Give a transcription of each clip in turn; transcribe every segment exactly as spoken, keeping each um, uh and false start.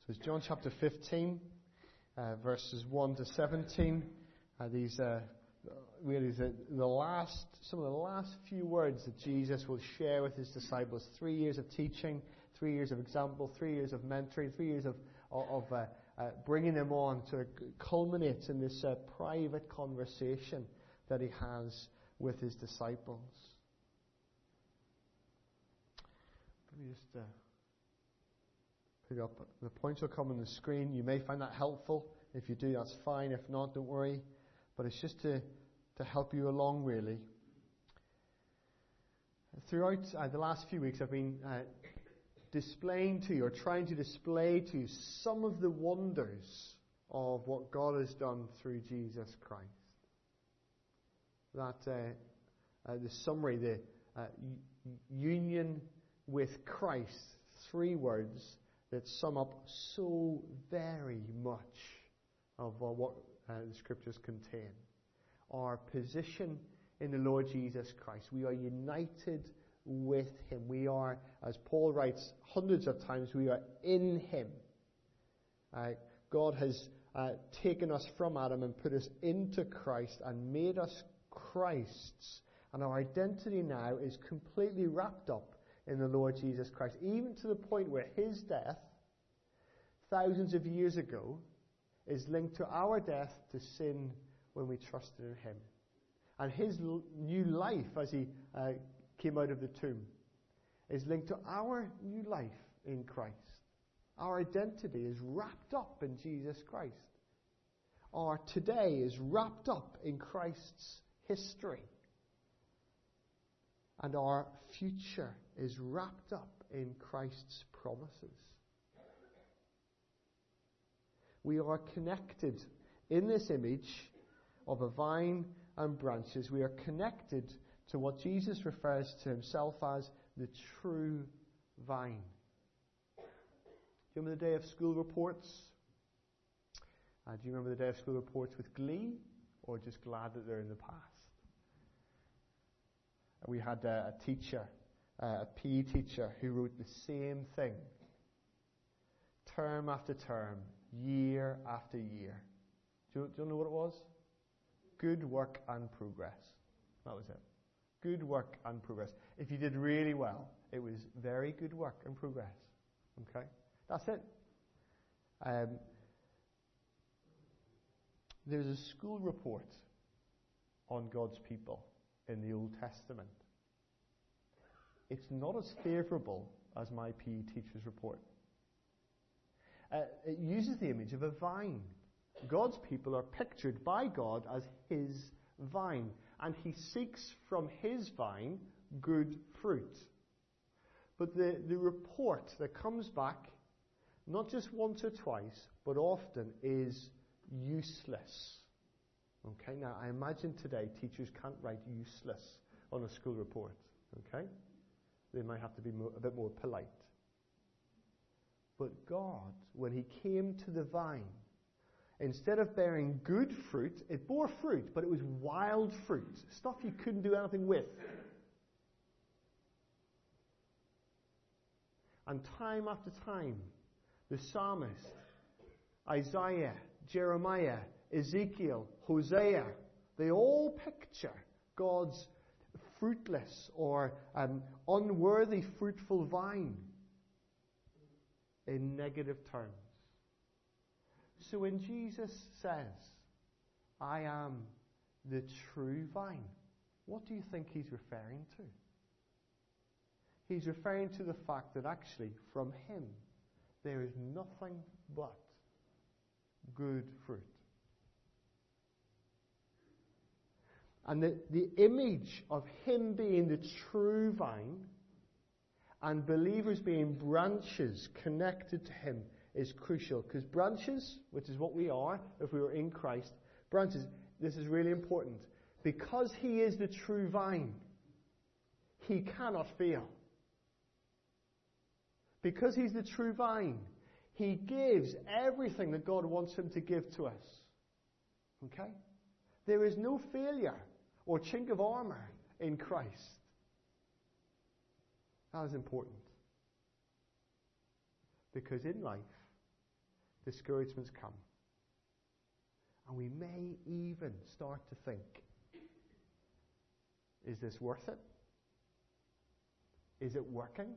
So it's John chapter fifteen, uh, verses one to seventeen. Uh, these uh, really the, the last, some of the last few words that Jesus will share with his disciples. Three years of teaching, three years of example, three years of mentoring, three years of of uh, uh, bringing them on to culminate in this uh, private conversation that he has with his disciples. Let me just. Uh, Put it up. The points will come on the screen. You may find that helpful. If you do, that's fine. If not, don't worry. But it's just to, to help you along, really. Throughout uh, the last few weeks, I've been uh, displaying to you, or trying to display to you, some of the wonders of what God has done through Jesus Christ. That uh, uh, the summary, the uh, u- union with Christ, three words that sum up so very much of uh, what uh, the Scriptures contain. Our position in the Lord Jesus Christ. We are united with Him. We are, as Paul writes hundreds of times, we are in Him. Uh, God has uh, taken us from Adam and put us into Christ and made us Christ's. And our identity now is completely wrapped up in the Lord Jesus Christ, even to the point where His death, thousands of years ago, is linked to our death to sin when we trusted in Him. And His l- new life, as He uh, came out of the tomb, is linked to our new life in Christ. Our identity is wrapped up in Jesus Christ. Our today is wrapped up in Christ's history. And our future is wrapped up in Christ's promises. We are connected in this image of a vine and branches. We are connected to what Jesus refers to Himself as the true vine. Do you remember the day of school reports? Uh, do you remember the day of school reports with glee, or just glad that they're in the past? We had a, a teacher, uh, a P E teacher, who wrote the same thing, term after term, year after year. Do you, do you know what it was? Good work and progress. That was it. Good work and progress. If you did really well, it was very good work and progress. Okay? That's it. Um, there's a school report on God's people in the Old Testament. It's not as favourable as my P E teacher's report. Uh, it uses the image of a vine. God's people are pictured by God as His vine, and He seeks from His vine good fruit. But the, the report that comes back, not just once or twice, but often, is useless. Okay, now I imagine today teachers can't write useless on a school report. Okay? They might have to be more, a bit more polite. But God, when He came to the vine, instead of bearing good fruit, it bore fruit, but it was wild fruit, stuff you couldn't do anything with. And time after time, the psalmist, Isaiah, Jeremiah, Ezekiel, Hosea, they all picture God's fruitless or um, unworthy fruitful vine in negative terms. So when Jesus says, I am the true vine, what do you think He's referring to? He's referring to the fact that actually from Him there is nothing but good fruit. And the, the image of Him being the true vine and believers being branches connected to Him is crucial. Because branches, which is what we are if we were in Christ, branches, this is really important. Because He is the true vine, He cannot fail. Because He's the true vine, He gives everything that God wants Him to give to us. Okay? There is no failure or chink of armor in Christ. That is important. Because in life, discouragements come. And we may even start to think, is this worth it? Is it working?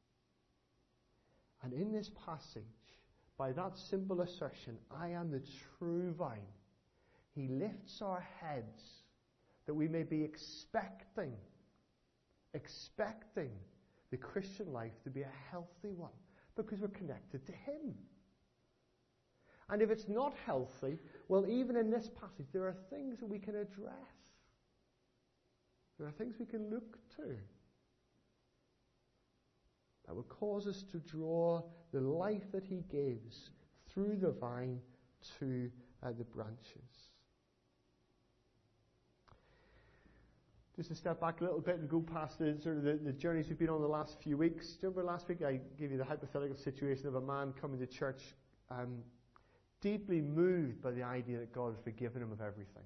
And in this passage, by that simple assertion, I am the true vine, he lifts our heads that we may be expecting, expecting the Christian life to be a healthy one, because we're connected to him. And if it's not healthy, well, even in this passage, there are things that we can address. There are things we can look to that will cause us to draw the life that he gives through the vine to uh, the branches. Just to step back a little bit and go past the sort of the, the journeys we've been on the last few weeks. Do you remember last week I gave you the hypothetical situation of a man coming to church um, deeply moved by the idea that God has forgiven him of everything.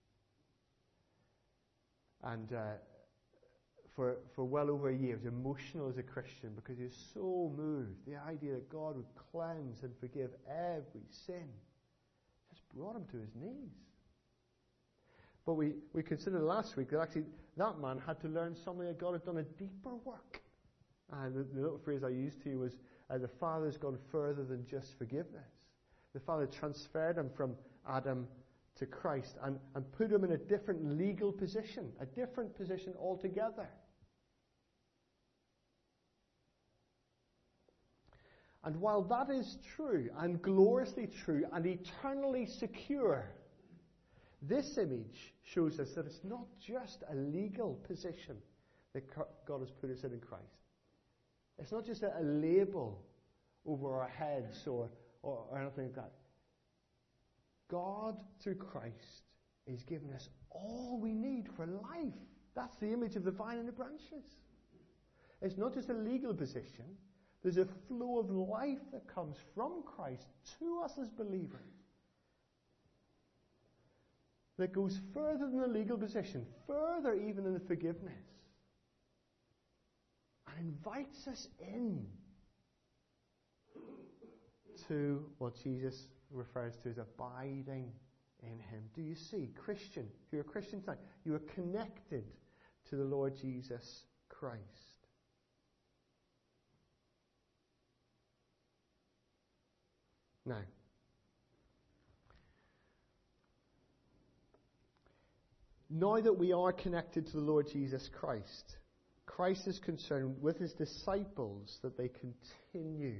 And uh, for for well over a year, he was emotional as a Christian because he was so moved. The idea that God would cleanse and forgive every sin just brought him to his knees. But we, we considered last week that actually that man had to learn something, that God had done a deeper work. And the, the little phrase I used to you was, uh, the Father's gone further than just forgiveness. The Father transferred him from Adam to Christ and, and put him in a different legal position, a different position altogether. And while that is true, and gloriously true, and eternally secure, this image shows us that it's not just a legal position that God has put us in in Christ. It's not just a, a label over our heads or, or, or anything like that. God, through Christ, is giving us all we need for life. That's the image of the vine and the branches. It's not just a legal position. There's a flow of life that comes from Christ to us as believers that goes further than the legal position, further even than the forgiveness, and invites us in to what Jesus refers to as abiding in him. Do you see, Christian, if you're a Christian tonight, you are connected to the Lord Jesus Christ. Now, now that we are connected to the Lord Jesus Christ, Christ is concerned with his disciples that they continue.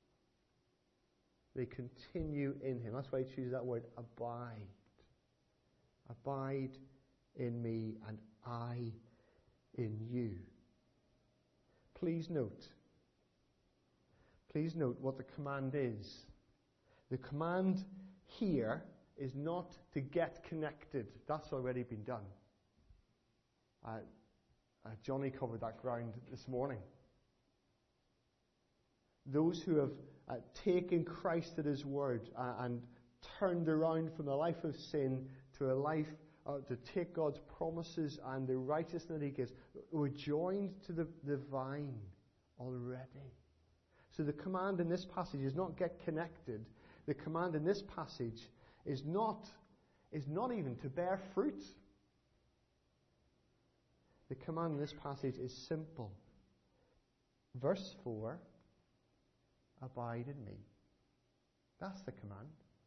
They continue in him. That's why he chooses that word, abide. Abide in me and I in you. Please note. Please note what the command is. The command here is not to get connected. That's already been done. Uh, uh, Johnny covered that ground this morning. Those who have uh, taken Christ at his word uh, and turned around from a life of sin to a life uh, to take God's promises and the righteousness that he gives, were joined to the, the vine already. So the command in this passage is not get connected. The command in this passage is not, is not even to bear fruit. The command in this passage is simple. Verse four, abide in me. That's the command.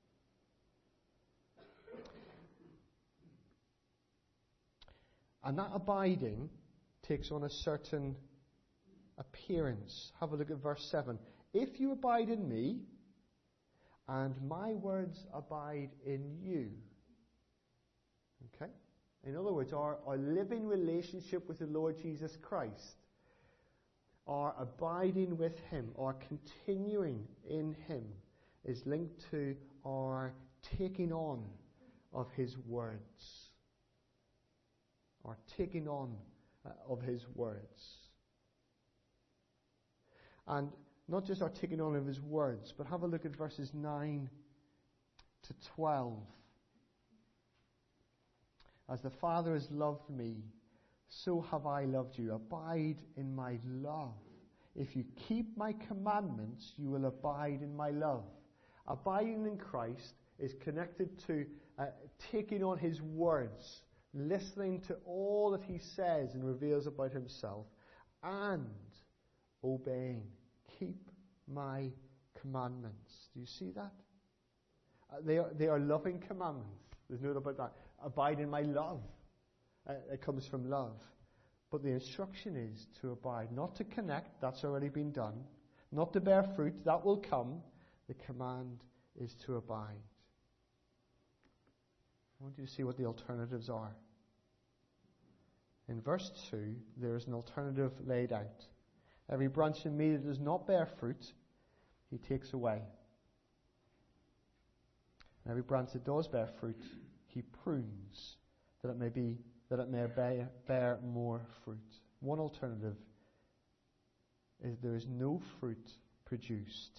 And that abiding takes on a certain appearance. Have a look at verse seven. If you abide in me, and my words abide in you. Okay? In other words, our, our living relationship with the Lord Jesus Christ, our abiding with him, our continuing in him, is linked to our taking on of his words. Our taking on uh, of his words. And not just our taking on of his words, but have a look at verses nine to twelve. As the Father has loved me, so have I loved you. Abide in my love. If you keep my commandments, you will abide in my love. Abiding in Christ is connected to uh, taking on his words, listening to all that he says and reveals about himself, and obeying. Keep my commandments. Do you see that? Uh, they are, they are loving commandments. There's no doubt about that. Abide in my love. Uh, it comes from love. But the instruction is to abide, not to connect, that's already been done, not to bear fruit, that will come. The command is to abide. I want you to see what the alternatives are. In verse two, there is an alternative laid out. Every branch in me that does not bear fruit, he takes away. And every branch that does bear fruit, he prunes, that it may be that it may bear, bear more fruit. One alternative is there is no fruit produced.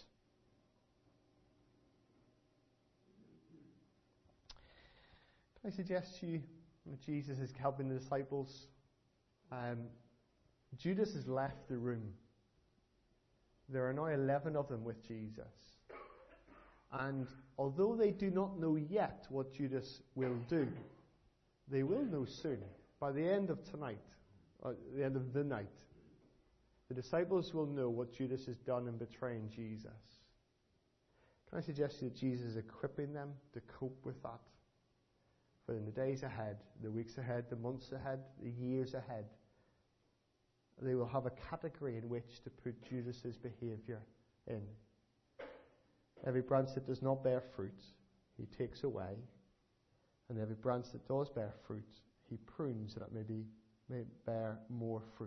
Can I suggest to you that Jesus is helping the disciples? Um, Judas has left the room. There are now eleven of them with Jesus. And although they do not know yet what Judas will do, they will know soon. By the end of tonight, or the end of the night, the disciples will know what Judas has done in betraying Jesus. Can I suggest that Jesus is equipping them to cope with that? For in the days ahead, the weeks ahead, the months ahead, the years ahead, they will have a category in which to put Judas's behavior in. Every branch that does not bear fruit, he takes away. And every branch that does bear fruit, he prunes that it may, be, may bear more fruit.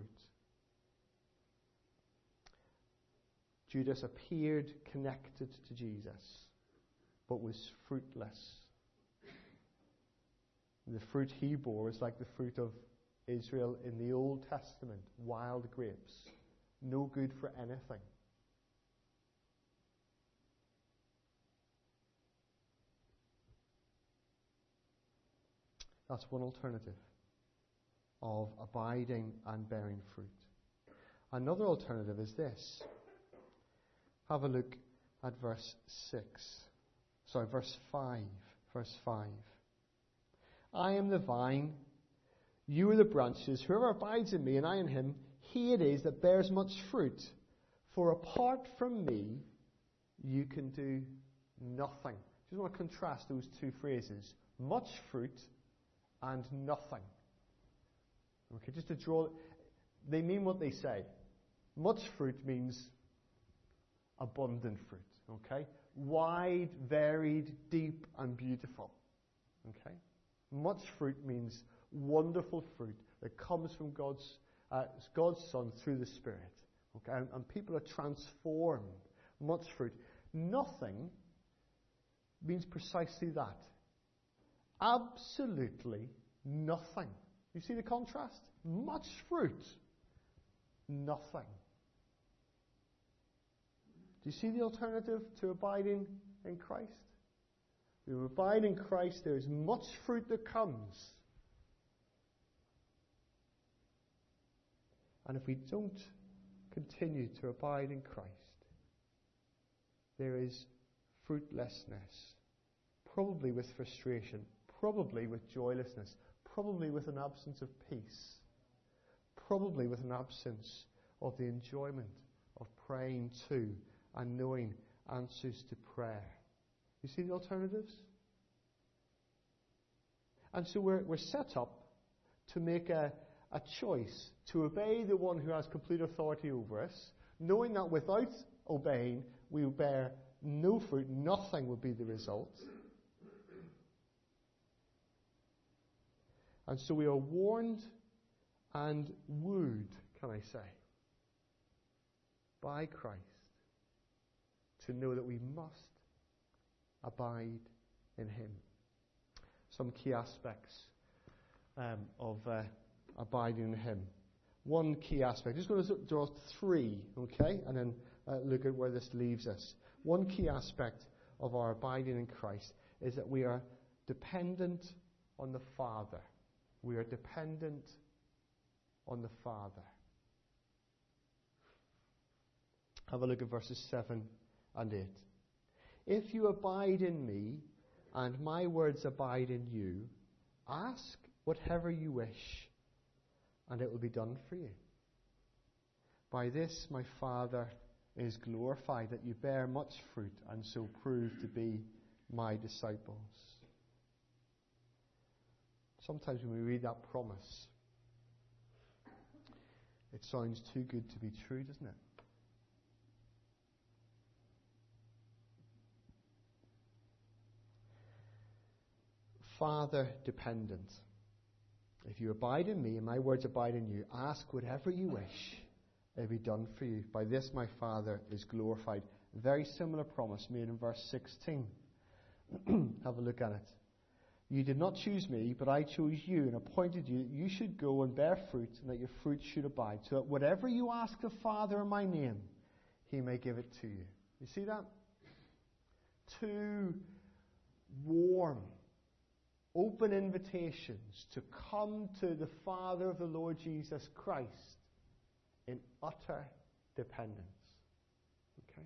Judas appeared connected to Jesus, but was fruitless. The fruit he bore was like the fruit of Israel in the Old Testament, wild grapes, no good for anything. That's one alternative of abiding and bearing fruit. Another alternative is this. Have a look at verse six. Sorry, verse five. Verse five. I am the vine, you are the branches. Whoever abides in me and I in him, he it is that bears much fruit. For apart from me, you can do nothing. Just want to contrast those two phrases. Much fruit and nothing. Okay, just to draw, they mean what they say. Much fruit means abundant fruit. Okay, wide, varied, deep, and beautiful. Okay, much fruit means wonderful fruit that comes from God's uh, God's Son through the Spirit. Okay, and, and people are transformed. Much fruit. Nothing means precisely that. Absolutely nothing. You see the contrast? Much fruit. Nothing. Do you see the alternative to abiding in Christ? If you abide in Christ, there is much fruit that comes. And if we don't continue to abide in Christ, there is fruitlessness, probably with frustration, probably with joylessness, probably with an absence of peace, probably with an absence of the enjoyment of praying to and knowing answers to prayer. You see the alternatives? And so we're, we're set up to make a, a choice to obey the one who has complete authority over us, knowing that without obeying, we will bear no fruit, nothing will be the result. And so we are warned and wooed, can I say, by Christ to know that we must abide in him. Some key aspects um, of uh, abiding in him. One key aspect, I'm just going to draw three, okay, and then uh, look at where this leaves us. One key aspect of our abiding in Christ is that we are dependent on the Father. We are dependent on the Father. Have a look at verses seven and eight. If you abide in me, and my words abide in you, ask whatever you wish, and it will be done for you. By this my Father is glorified, that you bear much fruit, and so prove to be my disciples. Sometimes when we read that promise, it sounds too good to be true, doesn't it? Father dependent. If you abide in me and my words abide in you, ask whatever you wish, it will be done for you. By this my Father is glorified. A very similar promise made in verse sixteen. Have a look at it. You did not choose me, but I chose you and appointed you that you should go and bear fruit, and that your fruit should abide, so that whatever you ask the Father in my name, he may give it to you. You see that? Two warm, open invitations to come to the Father of the Lord Jesus Christ in utter dependence. Okay?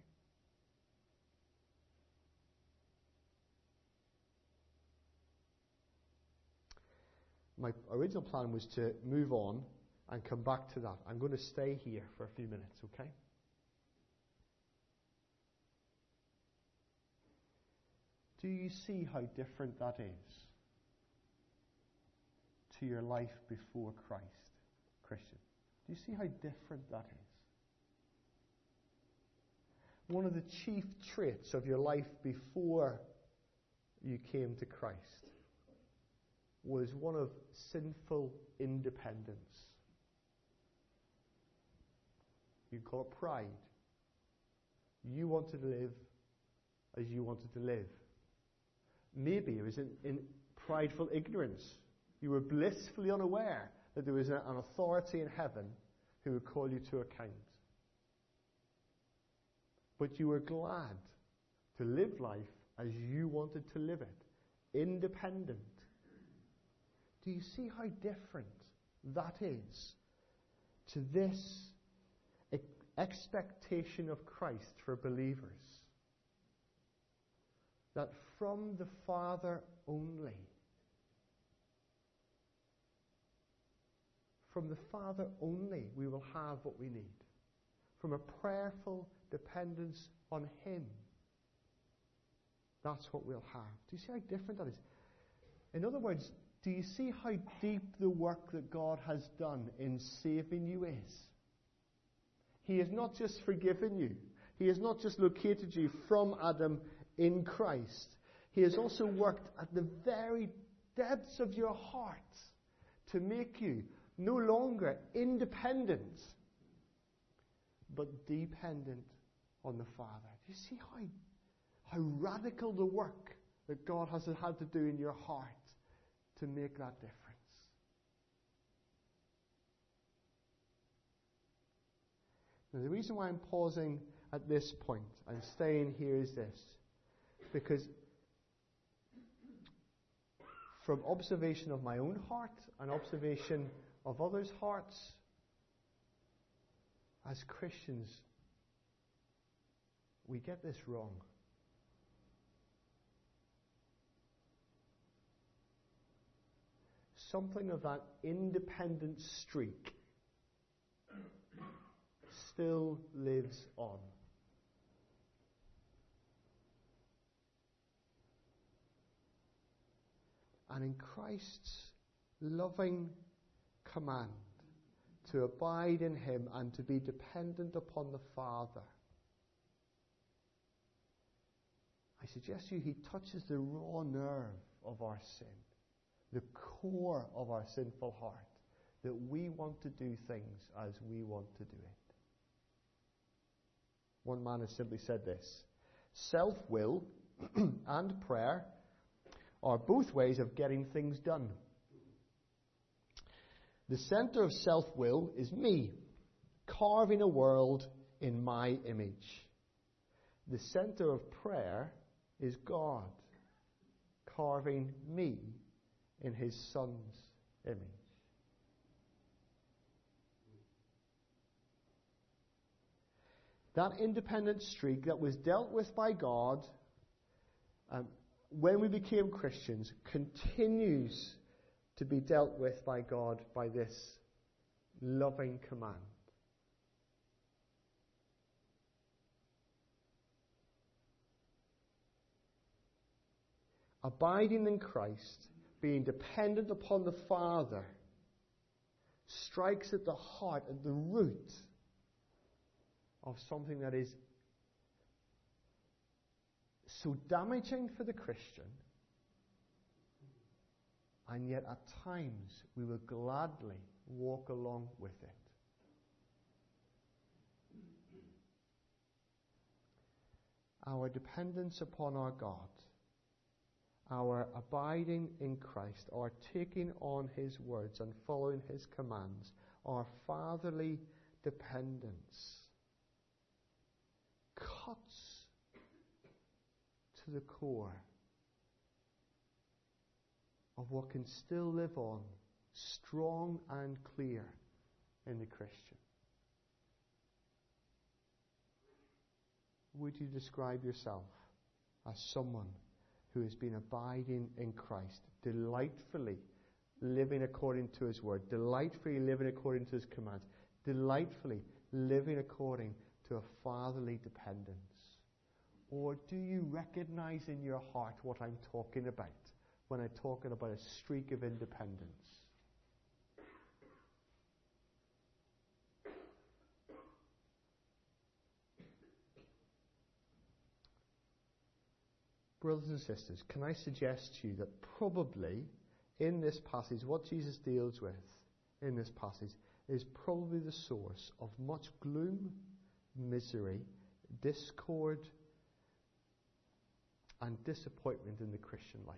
My original plan was to move on and come back to that. I'm going to stay here for a few minutes, okay? Do you see how different that is to your life before Christ, Christian? Do you see how different that is? One of the chief traits of your life before you came to Christ was one of sinful independence. You can call it pride. You wanted to live as you wanted to live. Maybe it was in, in prideful ignorance. You were blissfully unaware that there was a, an authority in heaven who would call you to account. But you were glad to live life as you wanted to live it, independent. Do you see how different that is to this e- expectation of Christ for believers? That from the Father only, from the Father only, we will have what we need. From a prayerful dependence on Him, that's what we'll have. Do you see how different that is? In other words, do you see how deep the work that God has done in saving you is? He has not just forgiven you. He has not just located you from Adam in Christ. He has also worked at the very depths of your heart to make you no longer independent, but dependent on the Father. Do you see how, how radical the work that God has had to do in your heart to make that difference? Now, the reason why I'm pausing at this point and staying here is this. Because from observation of my own heart and observation of others' hearts, as Christians, we get this wrong. Something of that independent streak still lives on. And in Christ's loving command to abide in Him and to be dependent upon the Father, I suggest to you He touches the raw nerve of our sin, the core of our sinful heart, that we want to do things as we want to do it. One man has simply said this: self-will and prayer are both ways of getting things done. The center of self-will is me, carving a world in my image. The center of prayer is God, carving me in His Son's image. That independent streak that was dealt with by God um, when we became Christians, continues to be dealt with by God by this loving command. Abiding in Christ, being dependent upon the Father, strikes at the heart, at the root of something that is so damaging for the Christian, and yet at times we will gladly walk along with it. Our dependence upon our God, our abiding in Christ, our taking on His words and following His commands, our fatherly dependence cuts to the core of what can still live on strong and clear in the Christian. Would you describe yourself as someone who has been abiding in Christ, delightfully living according to His word, delightfully living according to His commands, delightfully living according to a fatherly dependence? Or do you recognize in your heart what I'm talking about when I'm talking about a streak of independence? Brothers and sisters, can I suggest to you that probably in this passage, what Jesus deals with in this passage is probably the source of much gloom, misery, discord, and disappointment in the Christian life.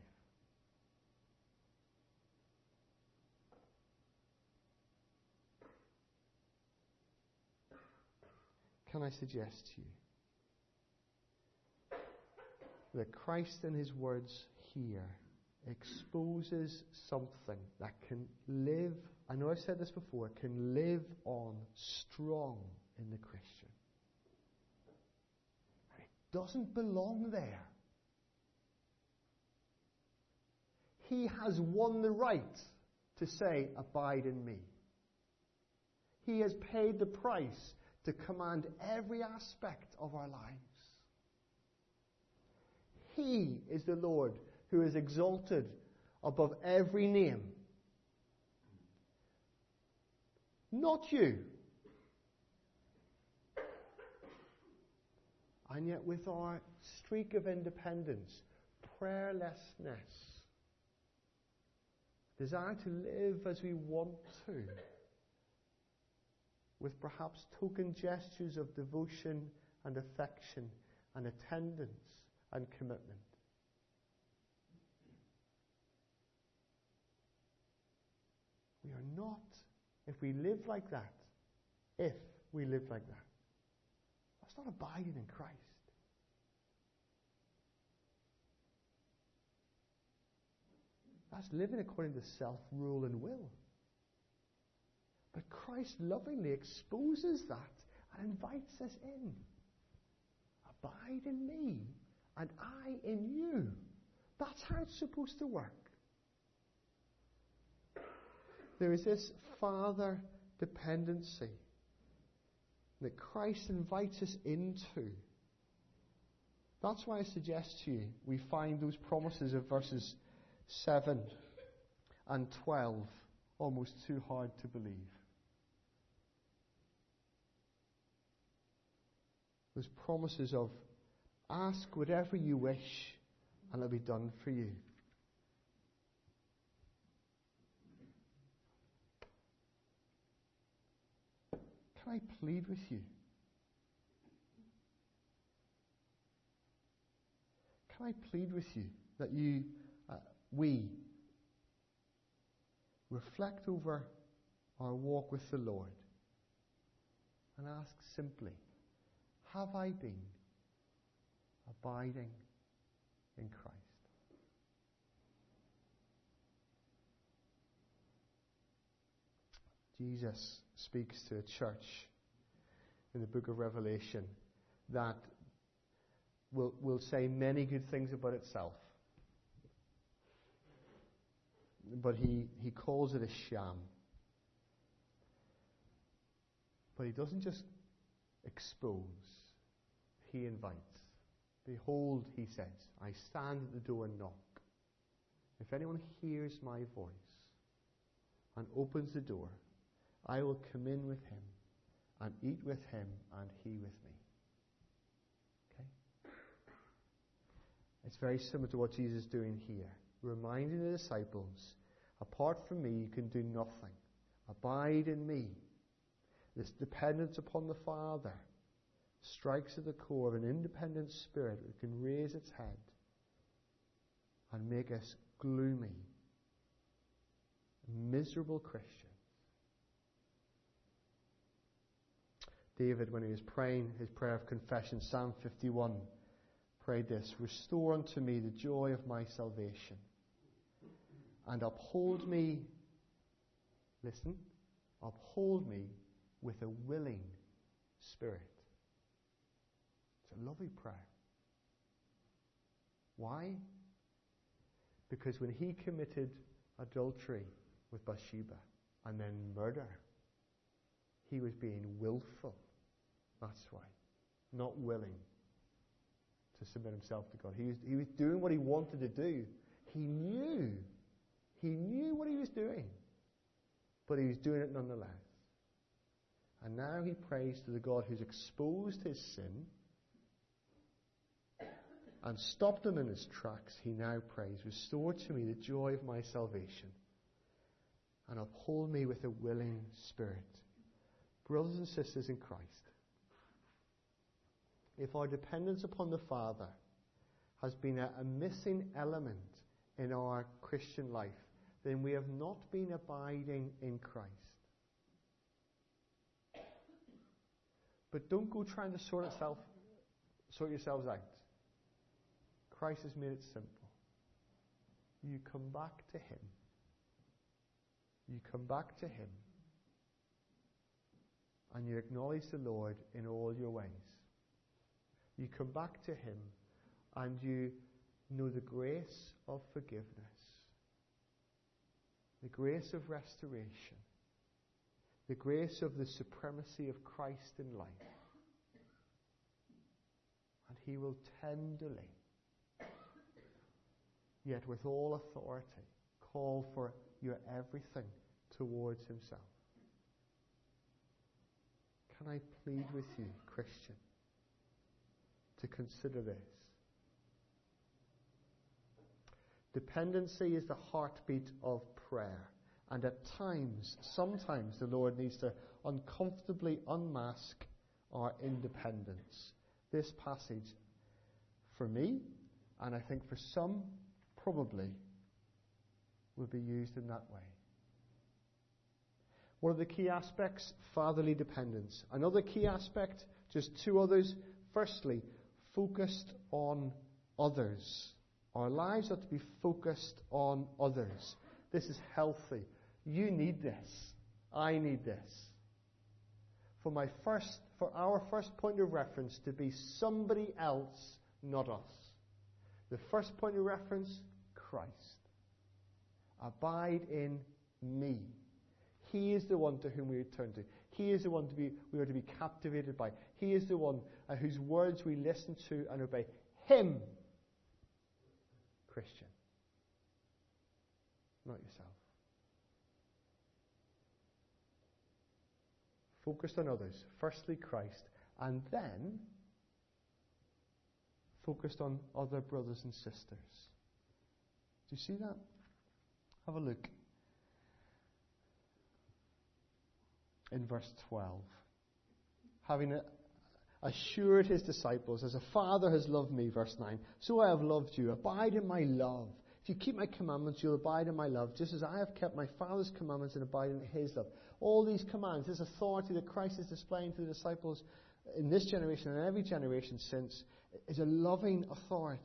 Can I suggest to you that Christ in His words here exposes something that can live, I know I've said this before, can live on strong in the Christian. And it doesn't belong there. He has won the right to say, abide in me. He has paid the price to command every aspect of our lives. He is the Lord who is exalted above every name. Not you. And yet with our streak of independence, prayerlessness, desire to live as we want to, with perhaps token gestures of devotion and affection and attendance and commitment. We are not, if we live like that, if we live like that, that's not abiding in Christ. That's living according to self-rule and will. But Christ lovingly exposes that and invites us in. Abide in me, and I in you. That's how it's supposed to work. There is this father dependency that Christ invites us into. That's why I suggest to you we find those promises of verses seven and twelve almost too hard to believe. Those promises of ask whatever you wish and it'll be done for you. Can I plead with you? Can I plead with you that you, uh, we, reflect over our walk with the Lord and ask simply, have I been abiding in Christ? Jesus speaks to a church in the book of Revelation that will, will say many good things about itself. But he, he calls it a sham. But he doesn't just expose, he invites. Behold, he says, I stand at the door and knock. If anyone hears my voice and opens the door, I will come in with him and eat with him and he with me. Okay? It's very similar to what Jesus is doing here, reminding the disciples, apart from me you can do nothing. Abide in me. This dependence upon the Father strikes at the core of an independent spirit that can raise its head and make us gloomy, miserable Christians. David, when he was praying his prayer of confession, Psalm fifty-one, prayed this: restore unto me the joy of my salvation, and uphold me, listen, uphold me with a willing spirit. It's a lovely prayer. Why? Because when he committed adultery with Bathsheba and then murder, he was being willful. That's why. Not willing to submit himself to God. He was, he was doing what he wanted to do. He knew. He knew what he was doing. But he was doing it nonetheless. And now he prays to the God who's exposed his sin and stopped him in his tracks. He now prays, restore to me the joy of my salvation and uphold me with a willing spirit. Brothers and sisters in Christ, if our dependence upon the Father has been a, a missing element in our Christian life, then we have not been abiding in Christ. But don't go trying to sort itself, sort yourselves out. Christ has made it simple. You come back to him. You come back to him. And you acknowledge the Lord in all your ways. You come back to him and you know the grace of forgiveness, the grace of restoration, the grace of the supremacy of Christ in life. And he will tenderly, yet with all authority, call for your everything towards himself. Can I plead with you, Christian, to consider this? Dependency is the heartbeat of prayer. And at times, sometimes the Lord needs to uncomfortably unmask our independence. This passage, for me, and I think for some, probably, will be used in that way. What are the key aspects? Fatherly dependence. Another key aspect, just two others. Firstly, focused on others. Our lives ought to be focused on others. This is healthy. You need this. I need this. For my first, for our first point of reference to be somebody else, not us. The first point of reference, Christ. Abide in me. He is the one to whom we return to. He is the one to be, we are to be captivated by. He is the one uh, whose words we listen to and obey. Him, Christian. Not yourself. Focused on others. Firstly, Christ. And then, focused on other brothers and sisters. Do you see that? Have a look. In verse twelve. Having assured his disciples, as a father has loved me, verse nine, so I have loved you. Abide in my love. If you keep my commandments, you'll abide in my love, just as I have kept my Father's commandments and abide in his love. All these commands, this authority that Christ is displaying to the disciples in this generation and every generation since, is a loving authority.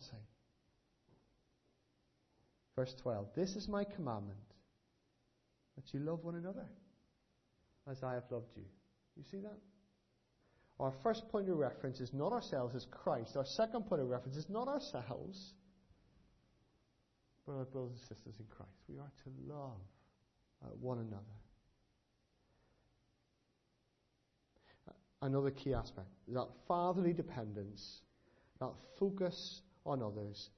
Verse twelve, this is my commandment, that you love one another as I have loved you. You see that? Our first point of reference is not ourselves, it's Christ. Our second point of reference is not ourselves, but our brothers and sisters in Christ. We are to love uh, one another. Another key aspect is that fatherly dependence, that focus on others.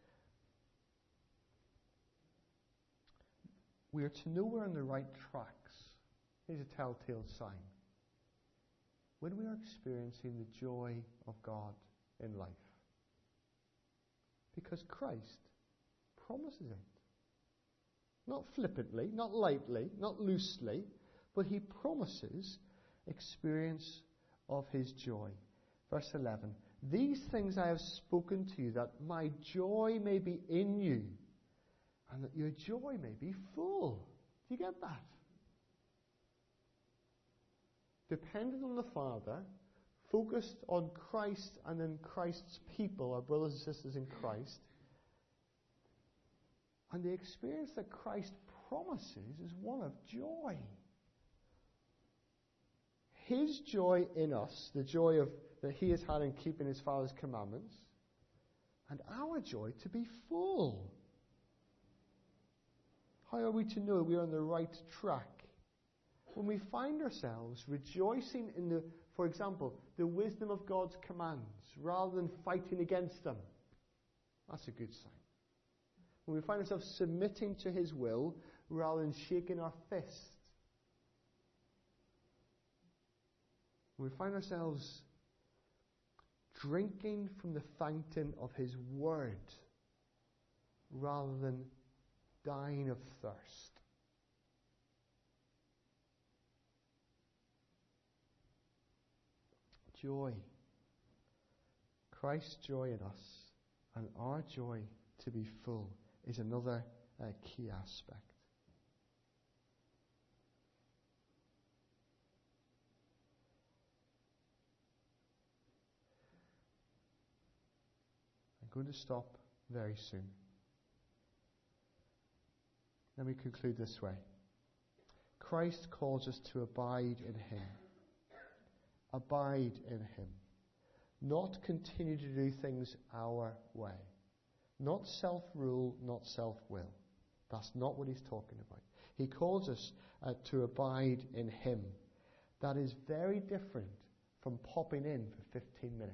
We are to know we're on the right tracks. Here's a telltale sign. When we are experiencing the joy of God in life. Because Christ promises it. Not flippantly, not lightly, not loosely, but he promises experience of his joy. Verse eleven. These things I have spoken to you, that my joy may be in you, and that your joy may be full. Do you get that? Dependent on the Father, focused on Christ and then Christ's people, our brothers and sisters in Christ, and the experience that Christ promises is one of joy. His joy in us, the joy of that he has had in keeping his Father's commandments, and our joy to be full. How are we to know that we are on the right track? When we find ourselves rejoicing in the, for example, the wisdom of God's commands, rather than fighting against them, that's a good sign. When we find ourselves submitting to his will, rather than shaking our fist. When we find ourselves drinking from the fountain of his word, rather than dying of thirst. Joy. Christ's joy in us and our joy to be full is another uh, key aspect. I'm going to stop very soon. Let me conclude this way. Christ calls us to abide in him. Abide in him. Not continue to do things our way. Not self-rule, not self-will. That's not what he's talking about. He calls us uh, to abide in him. That is very different from popping in for fifteen minutes.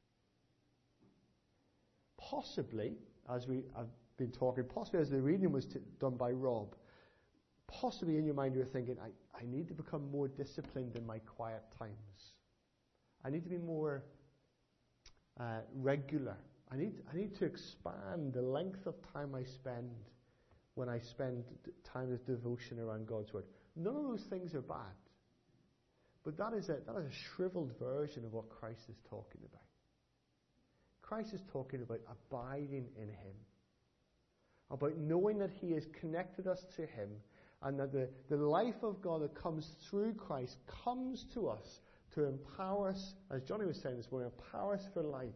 Possibly, as we have been talking, possibly as the reading was t- done by Rob, possibly in your mind you're thinking, I, I need to become more disciplined in my quiet times. I need to be more uh, regular. I need, I need to expand the length of time I spend when I spend d- time of devotion around God's Word. None of those things are bad. But that is a, that is a shriveled version of what Christ is talking about. Christ is talking about abiding in him. About knowing that he has connected us to him, and that the, the life of God that comes through Christ comes to us to empower us, as Johnny was saying this morning, empower us for life.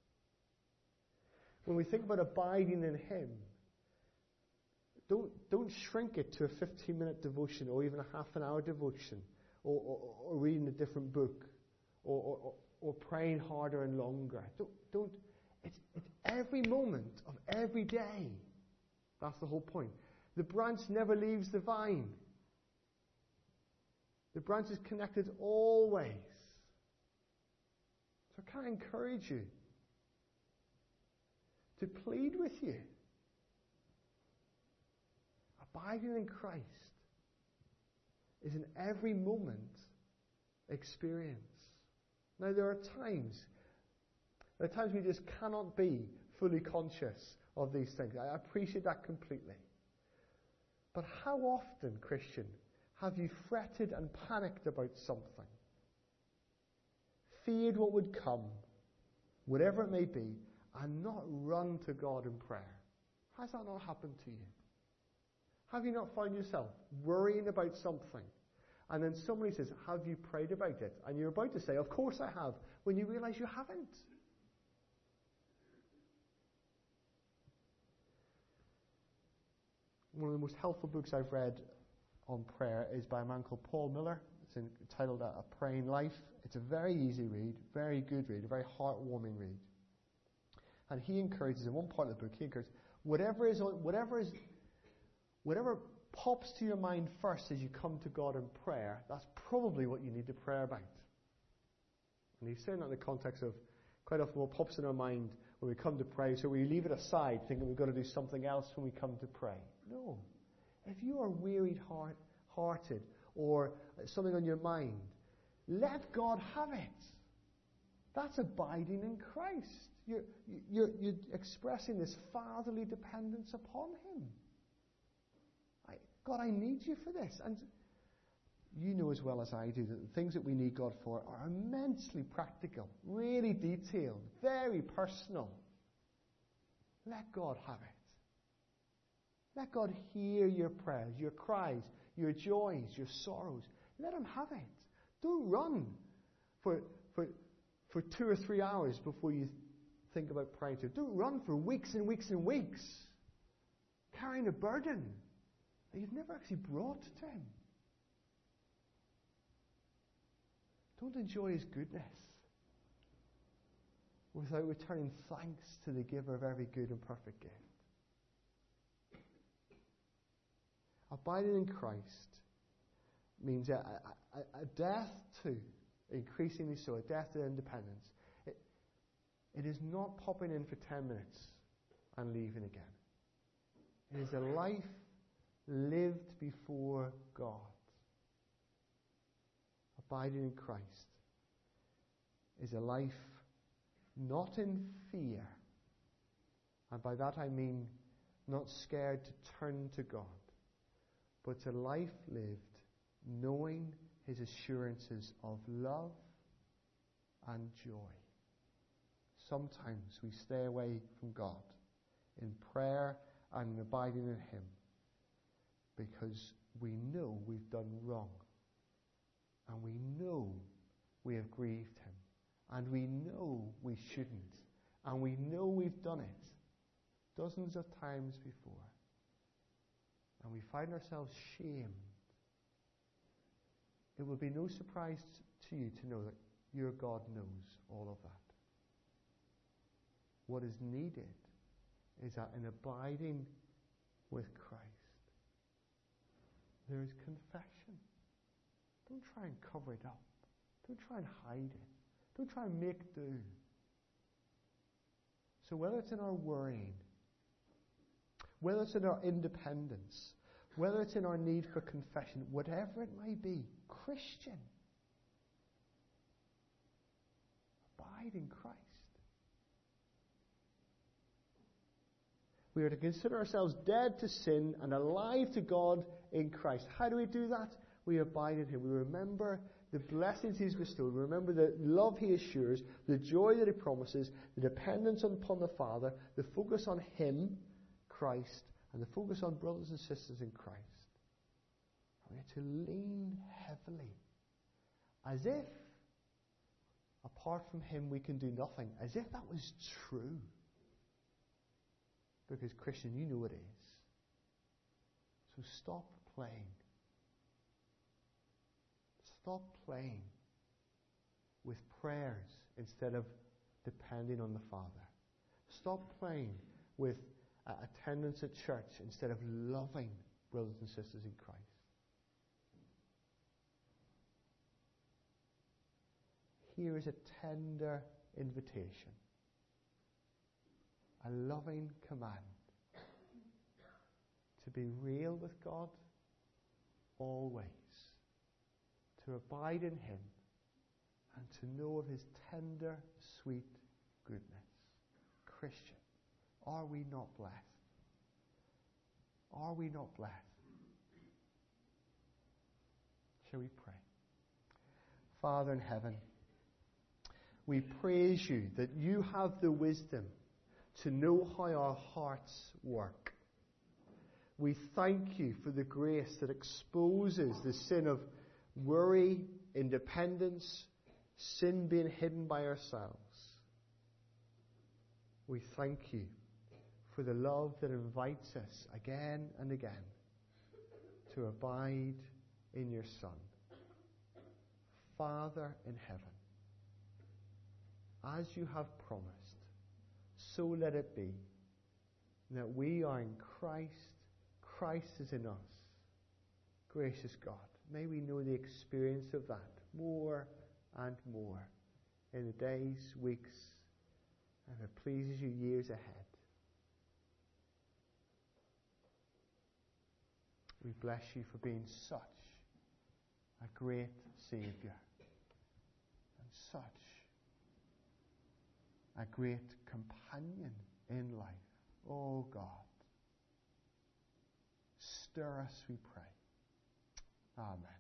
When we think about abiding in him, don't, don't shrink it to a fifteen-minute devotion or even a half an hour devotion or, or, or reading a different book or, or, or praying harder and longer. Don't, don't, it's, it's every moment of every day. That's the whole point. The branch never leaves the vine. The branch is connected always. So can I encourage you to plead with you? Abiding in Christ is an every moment experience. Now there are times, there are times we just cannot be fully conscious of these things. I appreciate that completely. But how often, Christian, have you fretted and panicked about something? Feared what would come, whatever it may be, and not run to God in prayer? Has that not happened to you? Have you not found yourself worrying about something, and then somebody says, have you prayed about it? And you're about to say, of course I have, when you realize you haven't. One of the most helpful books I've read on prayer is by a man called Paul Miller. It's entitled A Praying Life. It's a very easy read, very good read, a very heartwarming read. And he encourages, in one part of the book, he encourages, whatever is, whatever is, whatever pops to your mind first as you come to God in prayer, that's probably what you need to pray about. And he's saying that in the context of quite often what pops in our mind when we come to pray, so we leave it aside thinking we've got to do something else when we come to pray. No. If you are wearied heart, hearted or something on your mind, let God have it. That's abiding in Christ. You're, you're, you're expressing this fatherly dependence upon Him. I, God, I need you for this. And you know as well as I do that the things that we need God for are immensely practical, really detailed, very personal. Let God have it. Let God hear your prayers, your cries, your joys, your sorrows. Let Him have it. Don't run for, for, for two or three hours before you think about praying to Him. Don't run for weeks and weeks and weeks carrying a burden that you've never actually brought to Him. Don't enjoy His goodness without returning thanks to the giver of every good and perfect gift. Abiding in Christ means a, a, a death to, increasingly so, a death to independence. It, it is not popping in for ten minutes and leaving again. It is a life lived before God. Abiding in Christ is a life not in fear, and by that I mean not scared to turn to God, but a life lived knowing His assurances of love and joy. Sometimes we stay away from God in prayer and in abiding in Him because we know we've done wrong. And we know we have grieved Him. And we know we shouldn't. And we know we've done it dozens of times before. And we find ourselves shamed. It will be no surprise to you to know that your God knows all of that. What is needed is that in abiding with Christ, there is confession. Don't try and cover it up. Don't try and hide it. Don't try and make do. So whether it's in our worrying, whether it's in our independence, whether it's in our need for confession, whatever it may be, Christian, abide in Christ. We are to consider ourselves dead to sin and alive to God in Christ. How do we do that? We abide in Him. We remember the blessings He's bestowed. We remember the love He assures, the joy that He promises, the dependence upon the Father, the focus on Him, Christ, and the focus on brothers and sisters in Christ. We are to lean heavily, as if apart from Him we can do nothing, as if that was true. Because Christian, you know it is. So stop playing. Stop playing with prayers instead of depending on the Father. Stop playing with uh, attendance at church instead of loving brothers and sisters in Christ. Here is a tender invitation, a loving command to be real with God always, to abide in Him, and to know of His tender, sweet goodness. Christian, are we not blessed? Are we not blessed? Shall we pray? Father in heaven, we praise You that You have the wisdom to know how our hearts work. We thank You for the grace that exposes the sin of worry, independence, sin being hidden by ourselves. We thank You for the love that invites us again and again to abide in Your Son. Father in heaven, as you have promised, so let it be, that we are in Christ, Christ is in us. Gracious God, may we know the experience of that more and more in the days, weeks, and if it pleases you, years ahead. We bless you for being such a great Saviour and such a great companion in life. Oh God, stir us, we pray. Amen.